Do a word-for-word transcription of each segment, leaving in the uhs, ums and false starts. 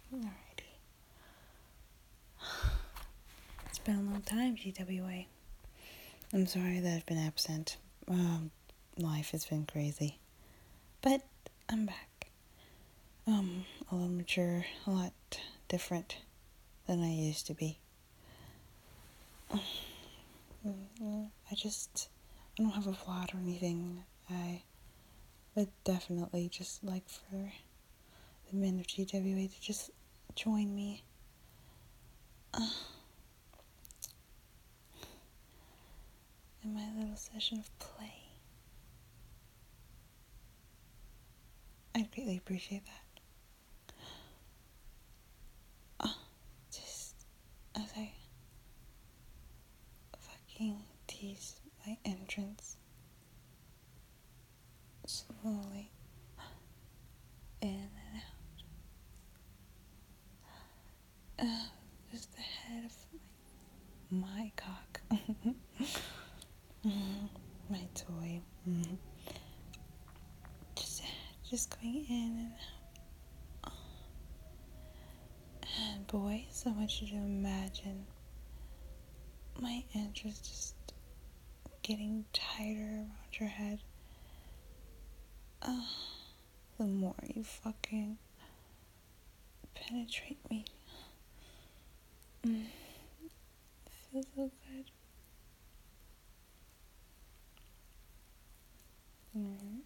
Alrighty. It's been a long time, G W A. I'm sorry that I've been absent. Um, life has been crazy. But I'm back. Um, a little mature, a lot different than I used to be. I just, I don't have a plot or anything. I would definitely just like for the men of G W A to just join me. Uh, in my little session of play. I'd greatly appreciate that. Uh, just as I fucking tease my entrance slowly in and out. Uh, just the head of my, my cock. mm, my toy. Mm. Just, just going in and out. And boys, I want you to imagine my entrance just getting tighter around your head. Uh, the more you fucking penetrate me. Mm, it feels so good. Mm-hmm.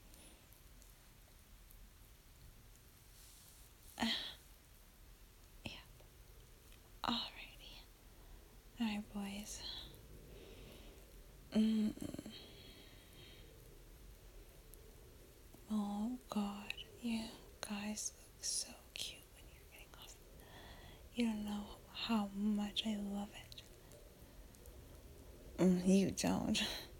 Uh, yeah. Alrighty. Alright, boys. Mm. Oh, God. You guys look so cute when you're getting off. You don't know how much I love it. Mm, you don't.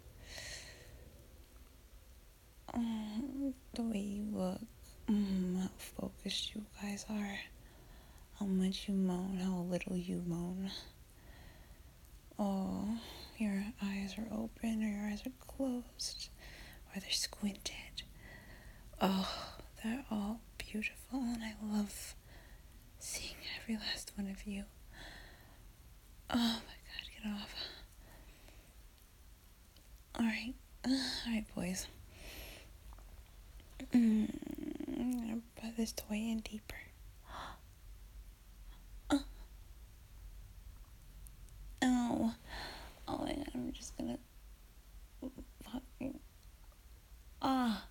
Mm, the way you look. Mm, how focused you guys are. How much you moan, how little you moan. Oh, your eyes are open or your eyes are closed. Or they're squinted. Oh, they're all beautiful and I love seeing every last one of you. Oh my God, get off. Alright, alright boys. Mm, I'm gonna put this toy in deeper. Uh, oh, oh my God, I'm just gonna fucking, ah,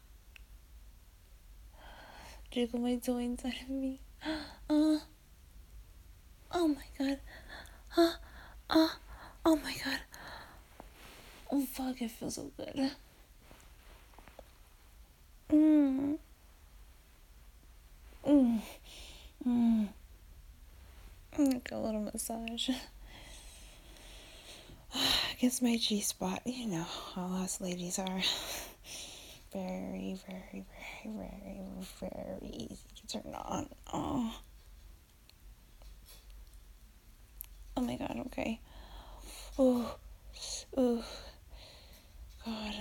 jiggle my toy inside of me. Uh, oh my God. Uh, uh, oh my God. Oh fuck, it feels so good. Mm. Mm. Mm. Like a little massage. Against my G spot, you know how us ladies are. Very, very, very, very, very easy to turn on. Oh. Oh my God, okay. Oh. Oh. God.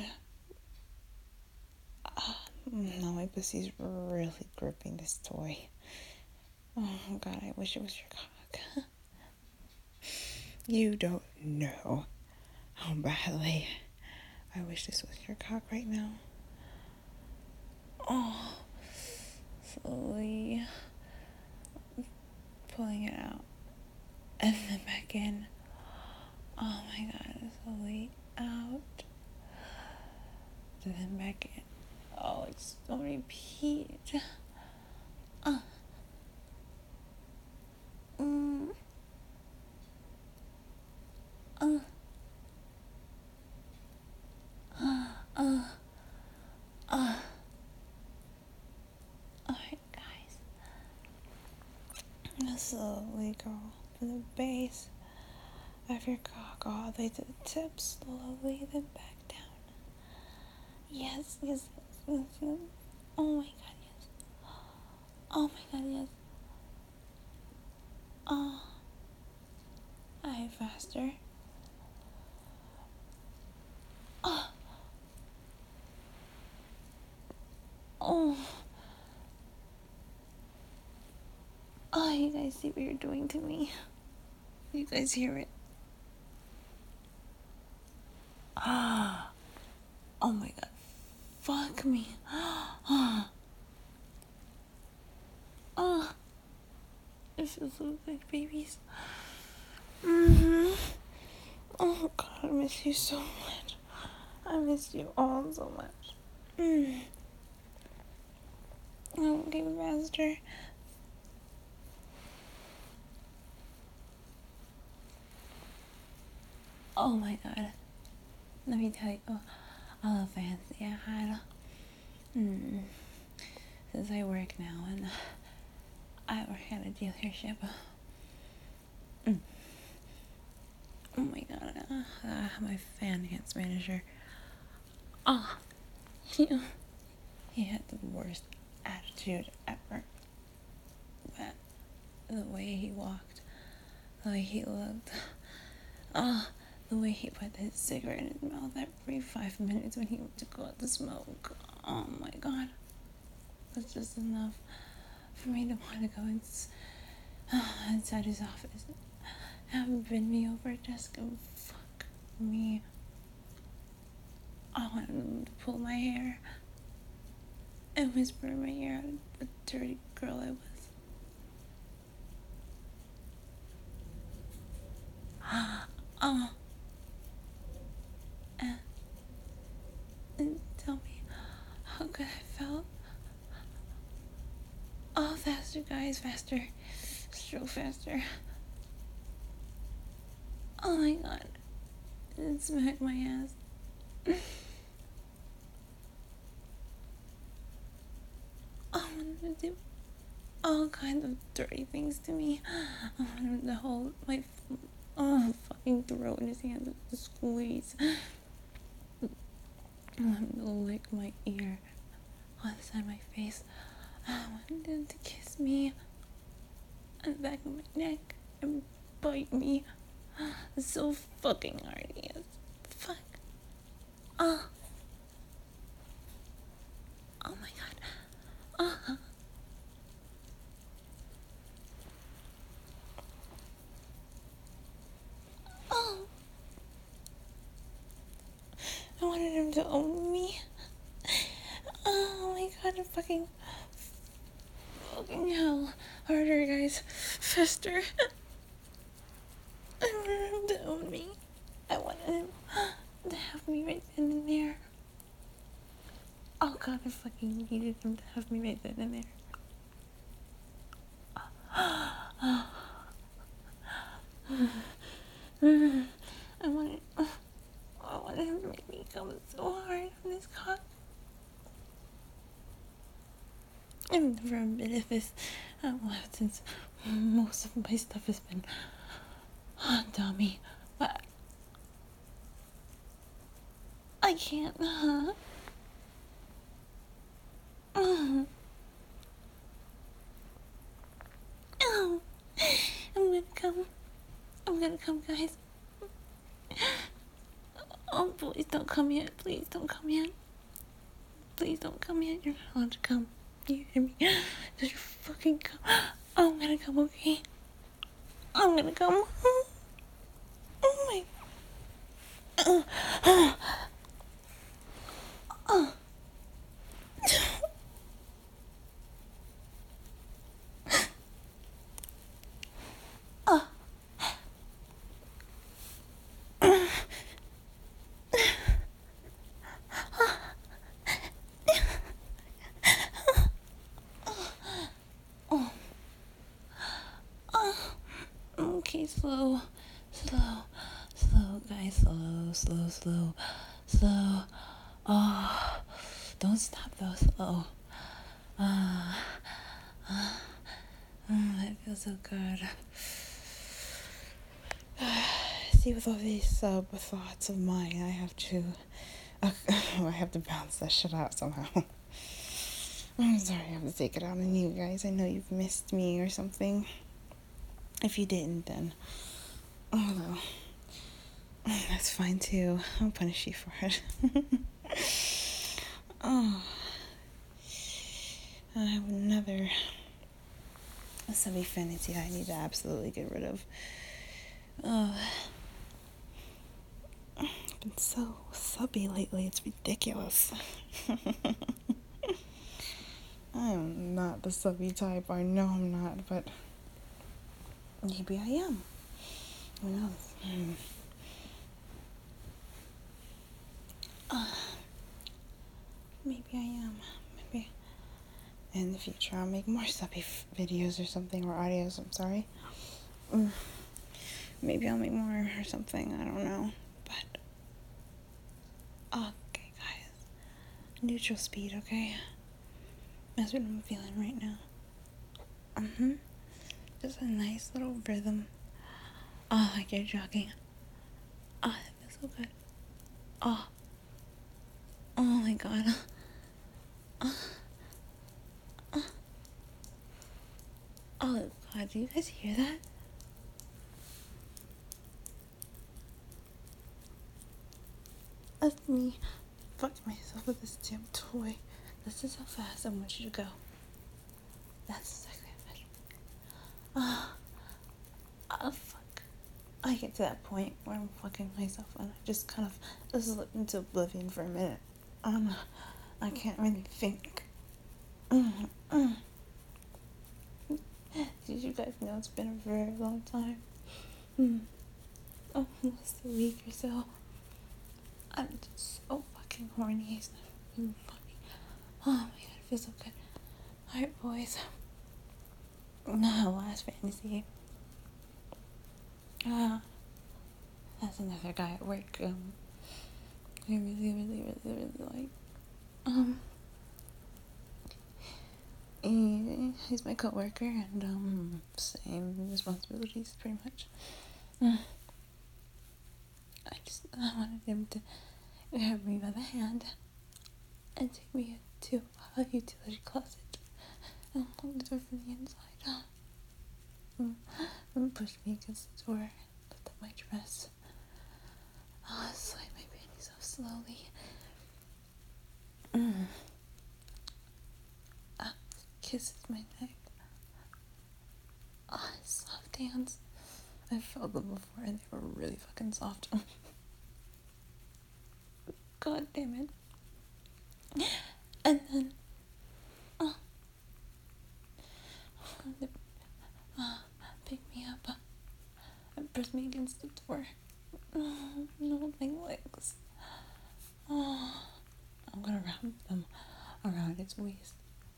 Uh, no, my pussy's really gripping this toy. Oh God, I wish it was your cock. You don't know how badly I wish this was your cock right now. Oh, slowly pulling it out and then back in. Oh my God, slowly out, and then back in. Oh, it's on repeat. Uh. Mm. Uh. Uh. Uh. Uh. Alright, guys. Now slowly go from the base of your cock all the way to the tip, slowly, then back down. Yes, yes, yes, yes, yes. Oh my God, yes. Oh my God, yes. Oh, alright, faster. Oh, oh, Oh, you guys see what you're doing to me? You guys hear it? Ah. Oh my god. Fuck me. Ah. Ah. It feels so good, babies. Mm-hmm. Oh god, I miss you so much. I miss you all so much. Mm. Okay, Master. Oh my god. Let me tell you oh, all the fancy I had. Mm. Since I work now and I work at a dealership. Mm. Oh my god. Uh, uh, my finance manager. Ah. Oh, he, he had the worst attitude ever. But the way he walked, the way he looked. Ah. Oh, the way he put his cigarette in his mouth every five minutes when he went to go out to smoke. Oh my god. That's just enough for me to want to go in, uh, inside his office. Have bend me over a desk and fuck me. I want him to pull my hair and whisper in my ear how the dirty girl I was. Oh. And, and tell me how good I felt. Oh, faster, guys, faster. Stroke faster. Oh my god. It smacked my ass. I wanted to do all kinds of dirty things to me. I wanted him to hold my oh, fucking throat in his hands with the squeeze. I wanted him to lick my ear on the side of my face. I wanted him to kiss me on the back of my neck and bite me. It's so fucking hard, he is. Fuck. Oh. Oh my god. Oh. Oh. I wanted him to own me. Oh my god, I'm fucking fucking hell. Harder, guys. Faster. I wanted him to own me. I wanted him to have me right then and there. Oh god, I fucking needed him to have me right then and there. I wanted, I wanted him to make me come so hard on his cock. I've never admitted this out loud since most of my stuff has been on Tommy, but I can't, huh? Uh, oh, I'm gonna come. I'm gonna come, guys. Oh, please don't come yet. Please don't come yet. Please don't come yet. You're not allowed to come. You hear me? Just fucking come. Oh, I'm gonna come, okay? I'm gonna come. Oh my. Uh, uh, uh. Okay, slow, slow, slow, guys, slow, slow, slow, slow. Oh, don't stop though, slow. Ah, uh, uh, oh, that feels so good. See, with all these sub thoughts of mine, I have to, uh, I have to bounce that shit out somehow. I'm sorry, I have to take it out on you guys. I know you've missed me or something. If you didn't, then, oh well, that's fine too. I'll punish you for it. Oh, I have another a subby fantasy that I need to absolutely get rid of. Uh, I've been so subby lately, it's ridiculous. I am not the subby type. I know I'm not, but maybe I am. Who knows? Hmm. Uh, maybe I am. Maybe in the future I'll make more subby f- videos or something, or audios. I'm sorry. Mm. Maybe I'll make more or something. I don't know. But okay, guys. Neutral speed. Okay. That's what I'm feeling right now. Mhm. Just a nice little rhythm. Oh, like you're jogging. Oh, that feels so good. Oh. Oh my god. Oh, oh god, do you guys hear that? That's me fucking myself with this damn toy. This is how fast I want you to go. That's exactly how fast. Ah, oh, fuck. I get to that point where I'm fucking myself and I just kind of just slip into oblivion for a minute. Um, I can't really think. Mm, mm. Did you guys know it's been a very long time? Mm. Almost a week or so. I'm just so fucking horny. It's not even funny. Oh my god, it feels so good. Alright, boys. Now, last fantasy. Ah, uh, that's another guy at work. Um, I really, really, really, really like. Um, he, he's my coworker, and um, same responsibilities, pretty much. Mm. I just I wanted him to grab me by the hand and take me into a utility closet and lock the door from the inside. Mm. And push me against the door, lift up my dress. Oh, slide my panties off slowly. Mm. Ah, kisses my neck. Ah, oh, soft hands. I felt them before and they were really fucking soft. God damn it. And then, oh, uh, pick me up and press me against the door. Oh, no, my legs. Oh, I'm gonna wrap them around its waist.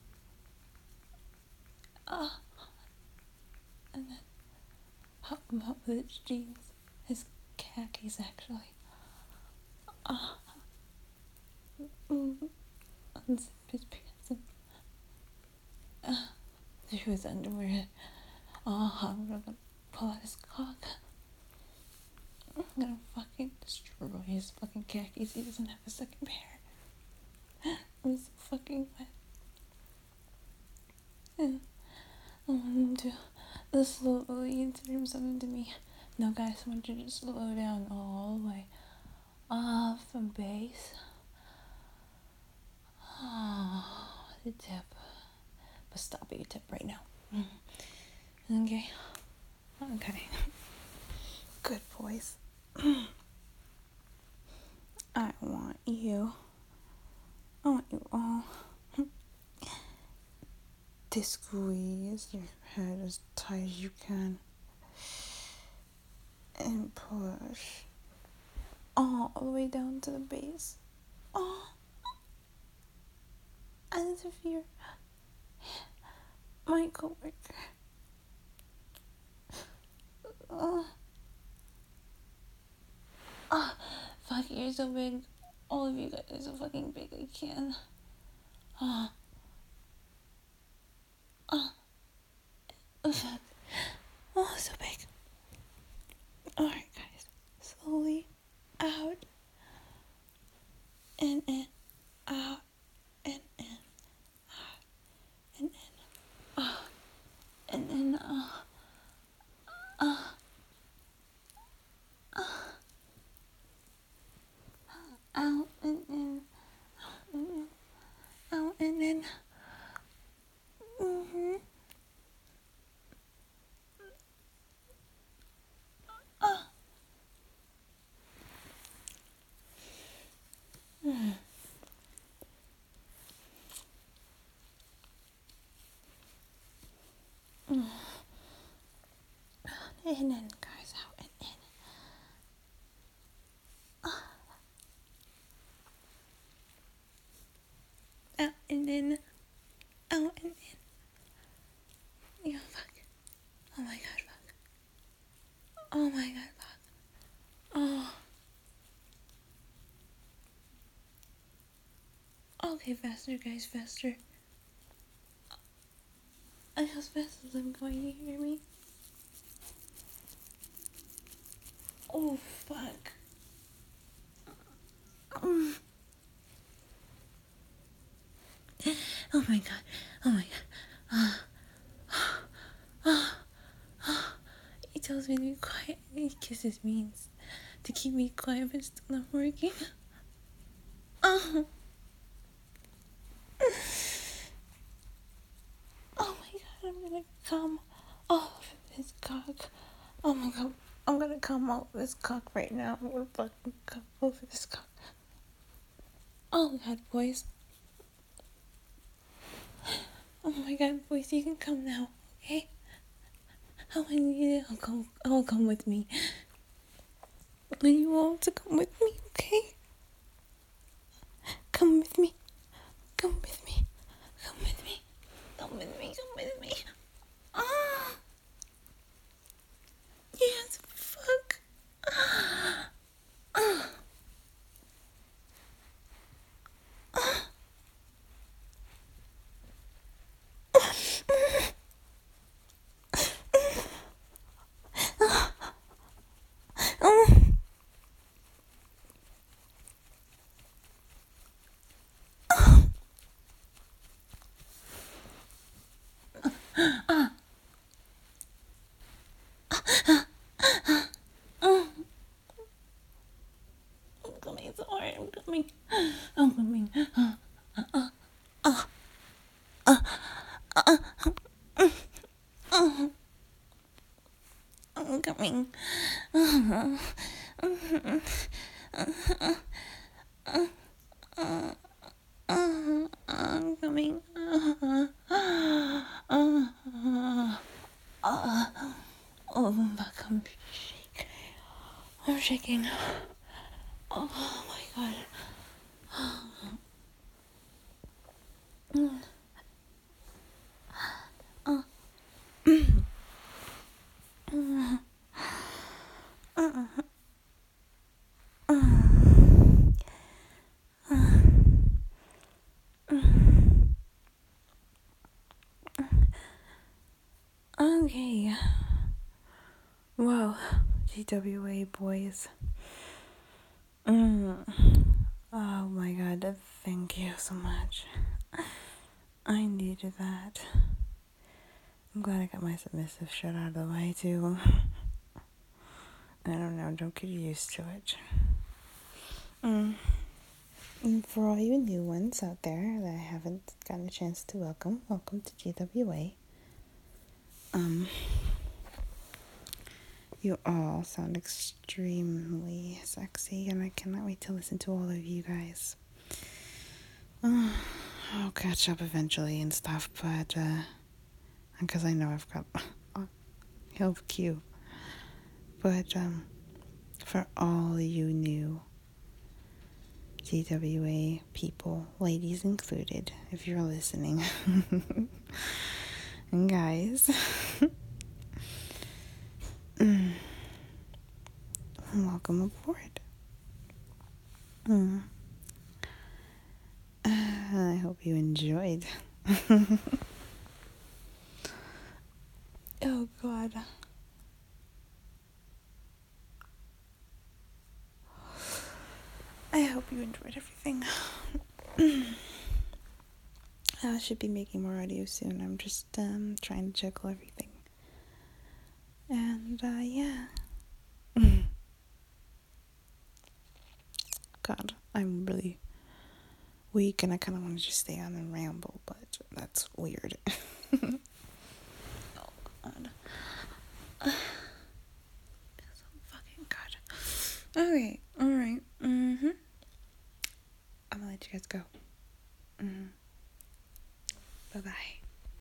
Ah, and then pop him up with his jeans. His khakis, actually. Ah, mm, unzip his pants and uh, through his underwear. Oh, I'm gonna pull out his cock. I'm gonna fucking destroy his fucking khakis. He doesn't have a second pair. I'm so fucking wet. And I want him to slowly introduce something to me. No, guys, I want you to slow down all the way off the base. Oh, the tip. But stop at your tip right now. Okay. Okay. Good boys. I want you. I want you all to squeeze your head as tight as you can and push all the way down to the base. Oh, as if you're my coworker. Oh, oh, fuck, you're so big. All of you guys are so fucking big. I can. Oh, oh, oh, fuck. Oh, so big. Alright, guys. Slowly out and in, out and in, out and in, out and in, uh, uh, uh, out and in, out and in, out and in. Mm-hmm. and in, guys, out and in. Out and in, out and in. Yeah, fuck. Oh my god, fuck. Oh my god, fuck. Oh. Okay, faster, guys, faster. How fast as I'm going, you hear me? Oh, fuck. Um. Oh my god. Oh my god. Uh, uh, uh, he tells me to be quiet. He kisses me to keep me quiet, but it's still not working. Oh. Oh my god, I'm gonna come off his cock. Oh my god, I'm gonna come off this cock right now. I'm gonna fucking come over this cock. Oh my god, boys. Oh my god, boys, you can come now, okay? I want you to all come, all come with me. I want you all to come with me, okay? Come with me. Come with me. Come with me. Come with me. Come with me. Ah. Yes, fuck. Ah. Ah. Ah. I'm coming, sorry, I'm coming. I'm coming. Ah. Ah. Ah. Ah. Ah. Ah. I'm coming. Ah. I'm coming. Oh, fuck, I'm shaking. I'm shaking. Oh my god. Okay. Well, G W A boys. Mm. Oh my god, thank you so much. I needed that. I'm glad I got my submissive shit out of the way too. I don't know, don't get used to it. Mm. And for all you new ones out there that I haven't gotten a chance to welcome, welcome to G W A. Um, you all sound extremely sexy, and I cannot wait to listen to all of you guys. Uh, I'll catch up eventually and stuff, but, uh, because I know I've got health queue. But, um, for all you new G W A people, ladies included, if you're listening, and guys, welcome aboard. Mm. Uh, I hope you enjoyed. Oh god. I hope you enjoyed everything. I should be making more audio soon. I'm just um trying to juggle everything. And uh yeah. God, I'm really weak and I kinda wanna just stay on and ramble, but that's weird. Oh god. That's so fucking good. Okay, alright. Mm-hmm. I'm gonna let you guys go. Mm-hmm. Bye-bye.